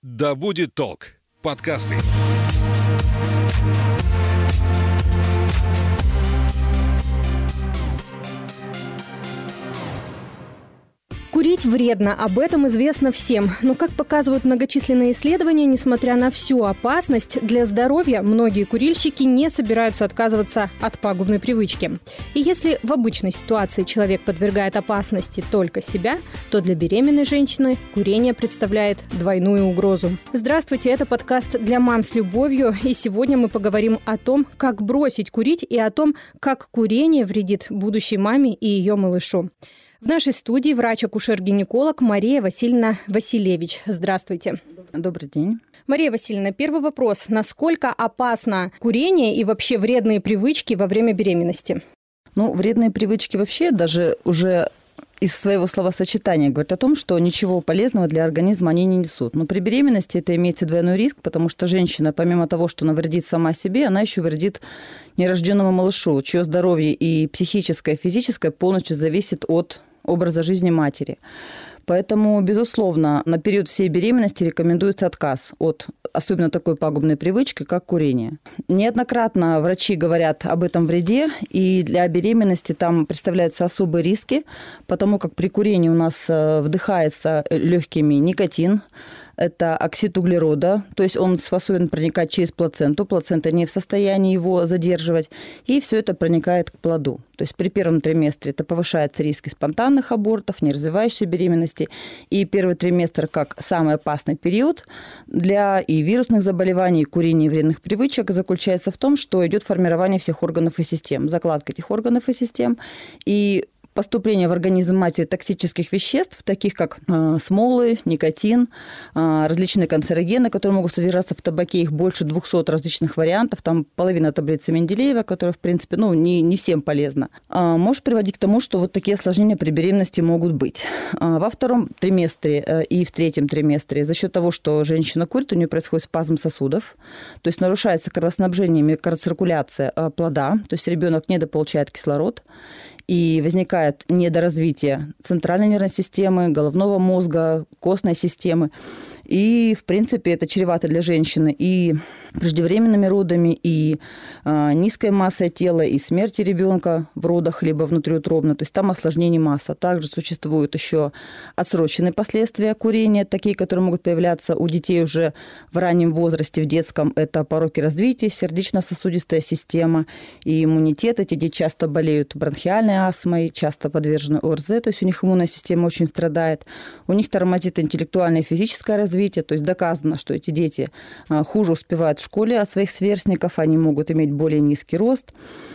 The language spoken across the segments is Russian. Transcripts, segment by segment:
Да будет толк. Подкасты. Курить вредно, об этом известно всем. Но, как показывают многочисленные исследования, несмотря на всю опасность для здоровья, многие курильщики не собираются отказываться от пагубной привычки. И если в обычной ситуации человек подвергает опасности только себя, то для беременной женщины курение представляет двойную угрозу. Здравствуйте, это подкаст для мам с любовью. И сегодня мы поговорим о том, как бросить курить и о том, как курение вредит будущей маме и ее малышу. В нашей студии врач-акушер-гинеколог Мария Васильевна Василевич. Здравствуйте. Добрый день. Мария Васильевна, первый вопрос. Насколько опасно курение и вообще вредные привычки во время беременности? Вредные привычки вообще даже уже из своего словосочетания говорят о том, что ничего полезного для организма они не несут. Но при беременности это имеется двойной риск, потому что женщина, помимо того, что она вредит сама себе, она еще вредит нерожденному малышу, чье здоровье и психическое, и физическое полностью зависит от образа жизни матери. Поэтому, безусловно, на период всей беременности рекомендуется отказ от особенно такой пагубной привычки, как курение. Неоднократно врачи говорят об этом вреде, и для беременности там представляются особые риски, потому как при курении у нас вдыхается легкими никотин, это оксид углерода, то есть он способен проникать через плаценту, плацента не в состоянии его задерживать, и все это проникает к плоду. То есть при первом триместре это повышается риски спонтанных абортов, неразвивающейся беременности, и первый триместр как самый опасный период для и вирусных заболеваний, и курения, и вредных привычек заключается в том, что идет формирование всех органов и систем, закладка этих органов и систем, и поступление в организм матери токсических веществ, таких как смолы, никотин, различные канцерогены, которые могут содержаться в табаке, их больше 200 различных вариантов, там половина таблицы Менделеева, которая, в принципе, не всем полезна, может приводить к тому, что вот такие осложнения при беременности могут быть. Во втором триместре и в третьем триместре за счет того, что женщина курит, у нее происходит спазм сосудов, то есть нарушается кровоснабжение, микроциркуляция плода, то есть ребенок недополучает кислород, и возникает недоразвитие центральной нервной системы, головного мозга, костной системы. И, в принципе, это чревато для женщины и преждевременными родами, и низкой массой тела, и смерти ребенка в родах, либо внутриутробно. То есть там осложнений масса. Также существуют еще отсроченные последствия курения, такие, которые могут появляться у детей уже в раннем возрасте, в детском. Это пороки развития, сердечно-сосудистая система и иммунитет. Эти дети часто болеют бронхиальной астмой, часто подвержены ОРЗ, то есть у них иммунная система очень страдает. У них тормозит интеллектуальное и физическое развитие, то есть доказано, что эти дети хуже успевают в школе от своих сверстников, они могут иметь более низкий рост.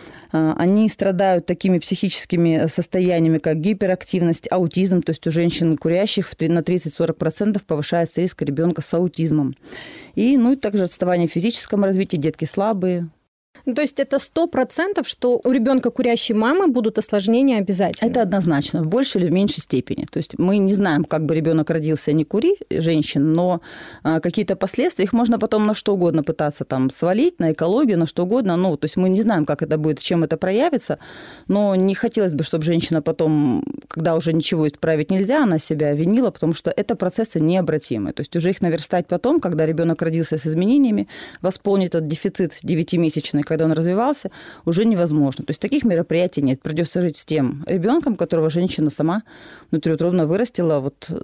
Они страдают такими психическими состояниями, как гиперактивность, аутизм, то есть у женщин курящих на 30-40% повышается риск ребенка с аутизмом. И также отставание в физическом развитии, детки слабые. То есть это 100%, что у ребенка курящей мамы будут осложнения обязательно? Это однозначно, в большей или в меньшей степени. То есть мы не знаем, как бы ребенок родился, не кури, женщин, но какие-то последствия, их можно потом на что угодно пытаться свалить, на экологию, на что угодно. То есть мы не знаем, как это будет, чем это проявится, но не хотелось бы, чтобы женщина потом, когда уже ничего исправить нельзя, она себя винила, потому что это процессы необратимые. То есть уже их наверстать потом, когда ребенок родился с изменениями, восполнить этот дефицит 9-месячный, когда он развивался, уже невозможно. То есть таких мероприятий нет. Придется жить с тем ребенком, которого женщина сама внутриутробно вырастила,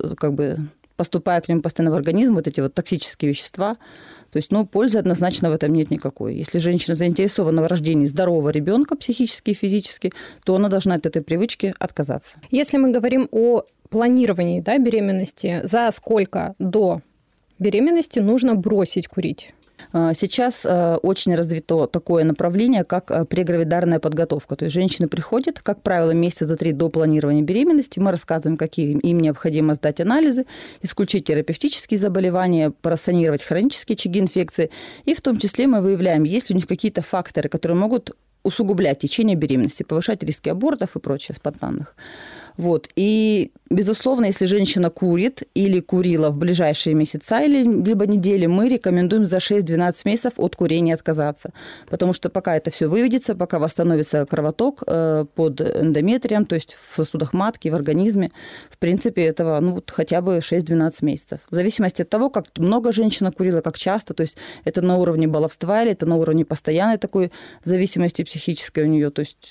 поступая к нему постоянно в организм, эти токсические вещества. То есть, пользы однозначно в этом нет никакой. Если женщина заинтересована в рождении здорового ребенка психически и физически, то она должна от этой привычки отказаться. Если мы говорим о планировании беременности, за сколько до беременности нужно бросить курить? Сейчас очень развито такое направление, как прегравидарная подготовка. То есть женщины приходят, как правило, месяца за 3 до планирования беременности. Мы рассказываем, какие им необходимо сдать анализы, исключить терапевтические заболевания, просанировать хронические очаги инфекции. И в том числе мы выявляем, есть ли у них какие-то факторы, которые могут усугублять течение беременности, повышать риски абортов и прочее спонтанных. Вот. И, безусловно, если женщина курит или курила в ближайшие месяца либо недели, мы рекомендуем за 6-12 месяцев от курения отказаться. Потому что пока это все выведется, пока восстановится кровоток под эндометрием, то есть в сосудах матки, в организме, в принципе, этого хотя бы 6-12 месяцев. В зависимости от того, как много женщина курила, как часто, то есть это на уровне баловства или это на уровне постоянной такой зависимости психической у нее. То есть,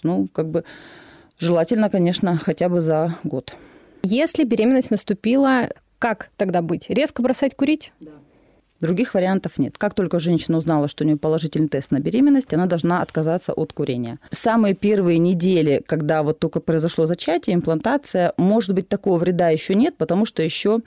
желательно, конечно, хотя бы за год. Если беременность наступила, как тогда быть? Резко бросать курить? Да. Других вариантов нет. Как только женщина узнала, что у нее положительный тест на беременность, она должна отказаться от курения. Самые первые недели, когда вот только произошло зачатие, имплантация, может быть, такого вреда еще нет, потому что еще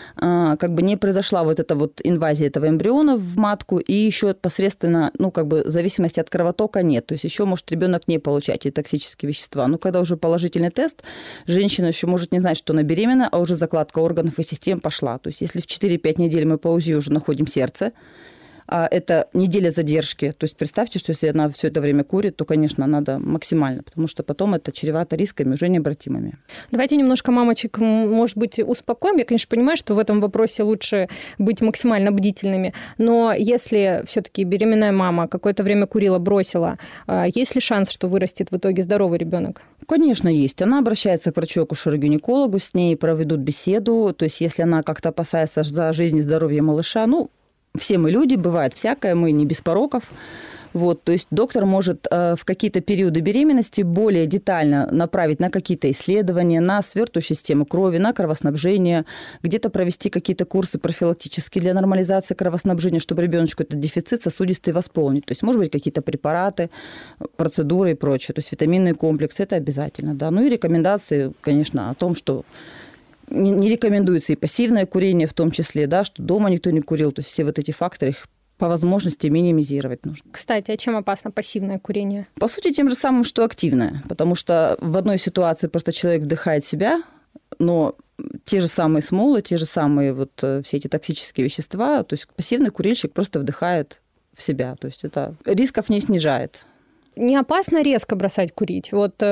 не произошла вот эта вот инвазия этого эмбриона в матку, и еще посредственно, зависимости от кровотока нет. То есть еще может ребенок не получать эти токсические вещества. Но когда уже положительный тест, женщина еще может не знать, что она беременна, а уже закладка органов и систем пошла. То есть если в 4-5 недель мы по УЗИ уже находим сердце, а это неделя задержки. То есть представьте, что если она все это время курит, то, конечно, надо максимально, потому что потом это чревато рисками уже необратимыми. Давайте немножко мамочек, может быть, успокоим. Я, конечно, понимаю, что в этом вопросе лучше быть максимально бдительными, но если все-таки беременная мама какое-то время курила, бросила, есть ли шанс, что вырастет в итоге здоровый ребенок? Конечно, есть. Она обращается к врачу-акушеру-гинекологу, с ней проведут беседу. То есть если она как-то опасается за жизнь и здоровье малыша, все мы люди, бывает всякое, мы не без пороков. Вот, то есть доктор может в какие-то периоды беременности более детально направить на какие-то исследования, на свертывающую систему крови, на кровоснабжение, где-то провести какие-то курсы профилактические для нормализации кровоснабжения, чтобы ребеночку этот дефицит сосудистый восполнить. То есть, может быть, какие-то препараты, процедуры и прочее. То есть витаминный комплекс – это обязательно. Да. И рекомендации, конечно, о том, что не рекомендуется и пассивное курение в том числе, да, что дома никто не курил. То есть все вот эти факторы, их по возможности минимизировать нужно. Кстати, а чем опасно пассивное курение? По сути, тем же самым, что активное. Потому что в одной ситуации просто человек вдыхает себя, но те же самые смолы, те же самые все эти токсические вещества, то есть пассивный курильщик просто вдыхает в себя. То есть это рисков не снижает. Не опасно резко бросать курить?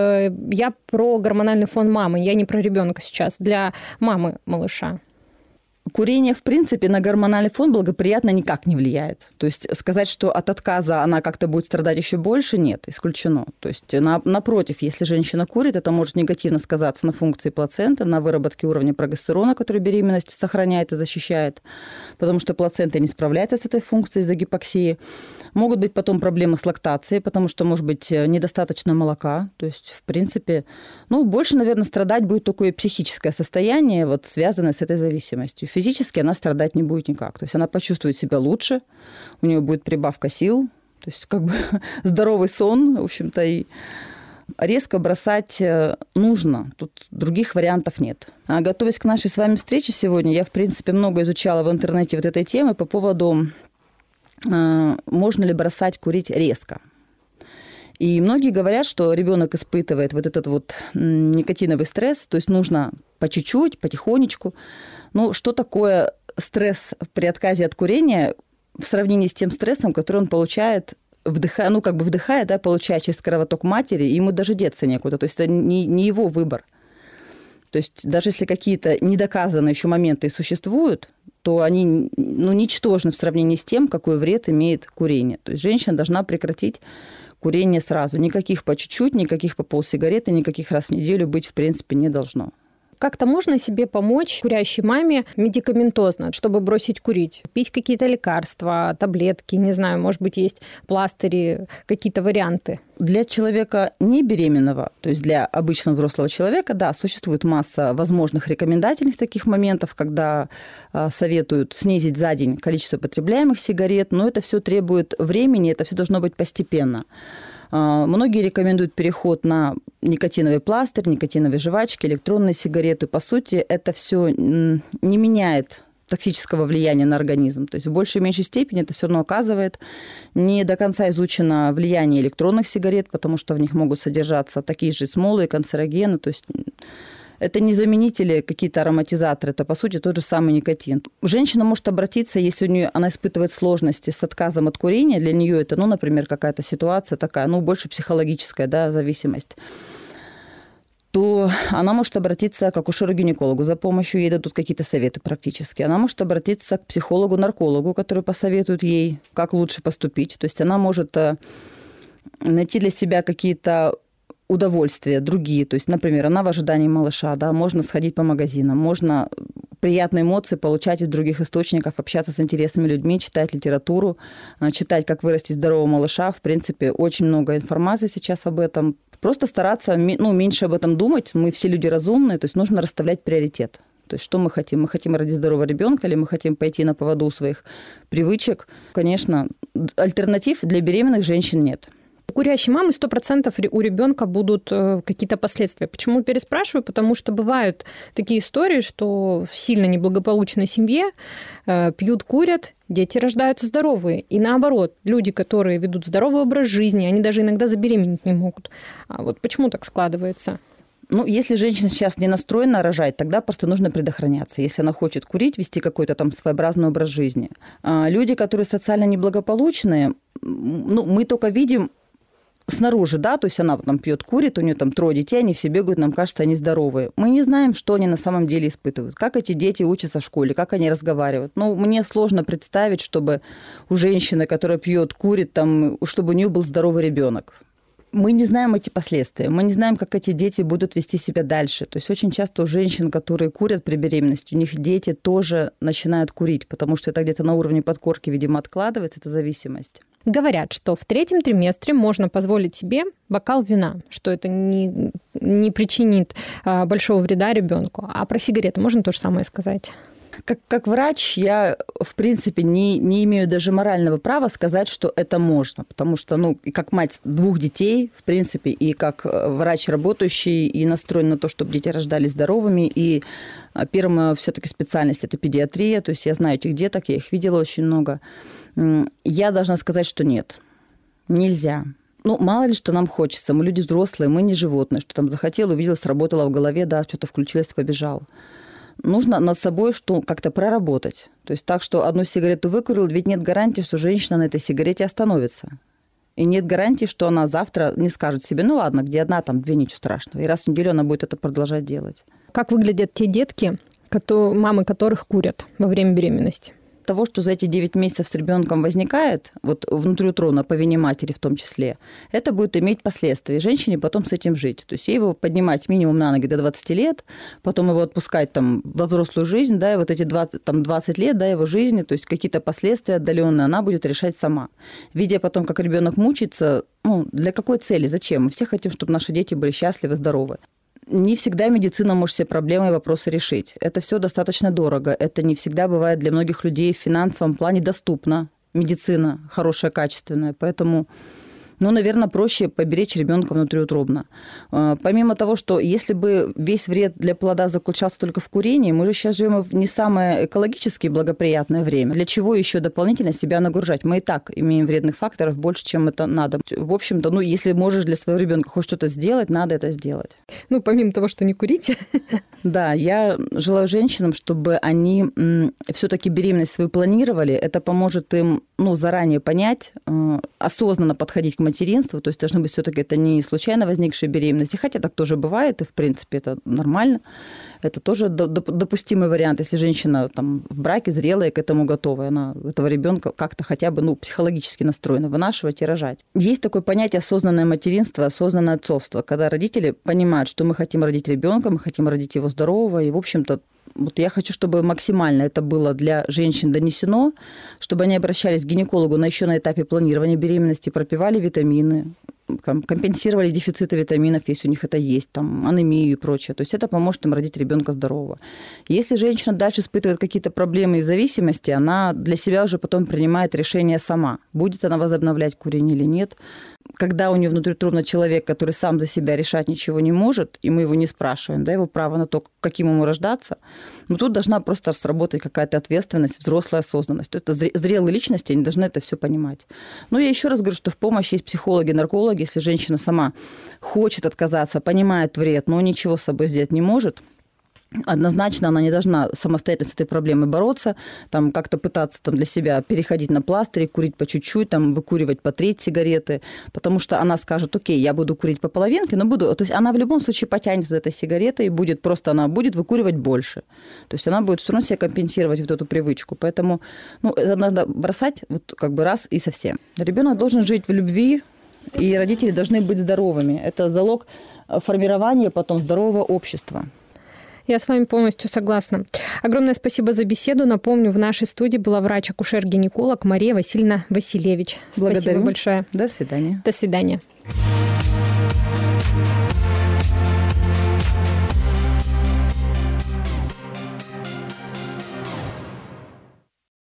Я про гормональный фон мамы, я не про ребенка сейчас, для мамы малыша. Курение, в принципе, на гормональный фон благоприятно никак не влияет. То есть сказать, что от отказа она как-то будет страдать еще больше, нет, исключено. То есть напротив, если женщина курит, это может негативно сказаться на функции плаценты, на выработке уровня прогестерона, который беременность сохраняет и защищает, потому что плацента не справляется с этой функцией из-за гипоксии. Могут быть потом проблемы с лактацией, потому что может быть недостаточно молока. То есть, в принципе, больше, наверное, страдать будет такое психическое состояние, связанное с этой зависимостью. Физически она страдать не будет никак. То есть она почувствует себя лучше, у нее будет прибавка сил, то есть здоровый сон, в общем-то, и резко бросать нужно. Тут других вариантов нет. Готовясь к нашей с вами встрече сегодня, я, в принципе, много изучала в интернете этой темы по поводу, можно ли бросать курить резко. И многие говорят, что ребенок испытывает этот никотиновый стресс, то есть нужно по чуть-чуть, потихонечку. Что такое стресс при отказе от курения в сравнении с тем стрессом, который он получает, вдыхая, да, получая через кровоток матери, и ему даже деться некуда. То есть это не его выбор. То есть даже если какие-то недоказанные еще моменты существуют, то они ничтожны в сравнении с тем, какой вред имеет курение. То есть женщина должна прекратить курение сразу. Никаких по чуть-чуть, никаких по полсигареты, никаких раз в неделю быть в принципе не должно. Как-то можно себе помочь курящей маме медикаментозно, чтобы бросить курить? Пить какие-то лекарства, таблетки, не знаю, может быть, есть пластыри, какие-то варианты? Для человека не беременного, то есть для обычного взрослого человека, да, существует масса возможных рекомендательных таких моментов, когда советуют снизить за день количество потребляемых сигарет, но это все требует времени, это все должно быть постепенно. Многие рекомендуют переход на никотиновый пластырь, никотиновые жвачки, электронные сигареты. По сути, это все не меняет токсического влияния на организм. То есть в большей и меньшей степени это все равно оказывает. Не до конца изучено влияние электронных сигарет, потому что в них могут содержаться такие же смолы и канцерогены. То есть это не заменители, какие-то ароматизаторы, это, по сути, тот же самый никотин. Женщина может обратиться, если она испытывает сложности с отказом от курения, для нее это, ну, например, какая-то ситуация такая, ну, больше психологическая, да, зависимость, то женщина может обратиться, если она испытывает сложности с отказом от курения, для нее это, ну, например, какая-то ситуация такая, ну, больше психологическая, да, зависимость, то женщина может обратиться, если она испытывает сложности с отказом от курения, для нее это, ну, например, какая-то ситуация такая, ну, больше психологическая, да, зависимость. то она может обратиться к акушеру-гинекологу за помощью, ей дадут какие-то советы практически. Она может обратиться к психологу-наркологу, который посоветует ей, как лучше поступить. То есть она может найти для себя какие-то удовольствия другие. То есть, например, она в ожидании малыша, да, можно сходить по магазинам, можно приятные эмоции получать из других источников, общаться с интересными людьми, читать литературу, читать, как вырастить здорового малыша. В принципе, очень много информации сейчас об этом. Просто стараться меньше об этом думать. Мы все люди разумные, то есть нужно расставлять приоритет. То есть что мы хотим? Мы хотим родить здорового ребенка или мы хотим пойти на поводу у своих привычек? Конечно, альтернатив для беременных женщин нет. У курящей мамы 100% у ребенка будут какие-то последствия. Почему переспрашиваю? Потому что бывают такие истории, что в сильно неблагополучной семье пьют, курят, дети рождаются здоровые. И наоборот, люди, которые ведут здоровый образ жизни, они даже иногда забеременеть не могут. А вот почему так складывается? Если женщина сейчас не настроена рожать, тогда просто нужно предохраняться. Если она хочет курить, вести какой-то там своеобразный образ жизни. Люди, которые социально неблагополучные, мы только видим снаружи, да, то есть она там пьет, курит, у нее там 3 детей, они все бегают, нам кажется, они здоровые. Мы не знаем, что они на самом деле испытывают, как эти дети учатся в школе, как они разговаривают. Мне сложно представить, чтобы у женщины, которая пьет, курит, там, чтобы у нее был здоровый ребенок. Мы не знаем эти последствия, мы не знаем, как эти дети будут вести себя дальше. То есть очень часто у женщин, которые курят при беременности, у них дети тоже начинают курить, потому что это где-то на уровне подкорки, видимо, откладывается, эта зависимость. Говорят, что в 3-м триместре можно позволить себе бокал вина, что это не причинит большого вреда ребенку. А про сигареты можно то же самое сказать? Как врач я, в принципе, не имею даже морального права сказать, что это можно. Потому что, и как мать 2 детей, в принципе, и как врач работающий, и настроен на то, чтобы дети рождались здоровыми. И первая все-таки специальность – это педиатрия. То есть я знаю этих деток, я их видела очень много. Я должна сказать, что нет, нельзя. Мало ли, что нам хочется. Мы люди взрослые, мы не животные. Что там захотел, увидел, сработало в голове, да, что-то включилось, побежал. Нужно над собой как-то проработать. То есть так, что 1 сигарету выкурил, ведь нет гарантии, что женщина на этой сигарете остановится. И нет гарантии, что она завтра не скажет себе, ладно, где 1, там 2, ничего страшного. И раз в неделю она будет это продолжать делать. Как выглядят те детки, мамы которых курят во время беременности? Того, что за эти 9 месяцев с ребенком возникает, внутриутробно по вине матери в том числе, это будет иметь последствия. И женщине потом с этим жить. То есть ей его поднимать минимум на ноги до 20 лет, потом его отпускать там во взрослую жизнь, да, и эти 20 лет, да, его жизни, то есть какие-то последствия отдаленные она будет решать сама. Видя потом, как ребенок мучается, для какой цели, зачем? Мы все хотим, чтобы наши дети были счастливы, здоровы. Не всегда медицина может все проблемы и вопросы решить. Это все достаточно дорого. Это не всегда бывает для многих людей в финансовом плане доступно. Медицина хорошая, качественная. Поэтому, наверное, проще поберечь ребенка внутриутробно. Помимо того, что если бы весь вред для плода заключался только в курении, мы же сейчас живем в не самое экологически благоприятное время. Для чего еще дополнительно себя нагружать? Мы и так имеем вредных факторов больше, чем это надо. В общем-то, если можешь для своего ребенка хоть что-то сделать, надо это сделать. Помимо того, что не курите. Да, я желаю женщинам, чтобы они все-таки беременность свою планировали. Это поможет им заранее понять, осознанно подходить к материнству. То есть должны быть все-таки это не случайно возникшие беременности. Хотя так тоже бывает, и в принципе это нормально. Это тоже допустимый вариант, если женщина там в браке зрелая, к этому готова, она этого ребенка как-то хотя бы психологически настроена вынашивать и рожать. Есть такое понятие осознанное материнство, осознанное отцовство, когда родители понимают, что мы хотим родить ребенка, мы хотим родить его здорового, и в общем-то я хочу, чтобы максимально это было для женщин донесено, чтобы они обращались к гинекологу еще на этапе планирования беременности, пропивали витамины, компенсировали дефициты витаминов, если у них это есть, там, анемию и прочее. То есть это поможет им родить ребенка здорового. Если женщина дальше испытывает какие-то проблемы и зависимости, она для себя уже потом принимает решение сама, будет она возобновлять курение или нет. Когда у нее внутриутробно человек, который сам за себя решать ничего не может, и мы его не спрашиваем, да, его право на то, каким ему рождаться, тут должна просто сработать какая-то ответственность, взрослая осознанность. То есть это зрелые личности, они должны это все понимать. Я еще раз говорю, что в помощь есть психологи, наркологи. Если женщина сама хочет отказаться, понимает вред, но ничего с собой сделать не может, однозначно она не должна самостоятельно с этой проблемой бороться, там, как-то пытаться там, для себя переходить на пластыри, курить по чуть-чуть, там, выкуривать по треть сигареты, потому что она скажет, окей, я буду курить по половинке, но буду... То есть она в любом случае потянется за этой сигаретой и будет просто, она будет выкуривать больше. То есть она будет все равно себе компенсировать вот эту привычку. Поэтому это надо бросать вот как бы раз и совсем. Ребенок должен жить в любви, и родители должны быть здоровыми. Это залог формирования потом здорового общества. Я с вами полностью согласна. Огромное спасибо за беседу. Напомню, в нашей студии была врач-акушер-гинеколог Мария Васильевна Василевич. Благодарю. Спасибо большое. До свидания. До свидания.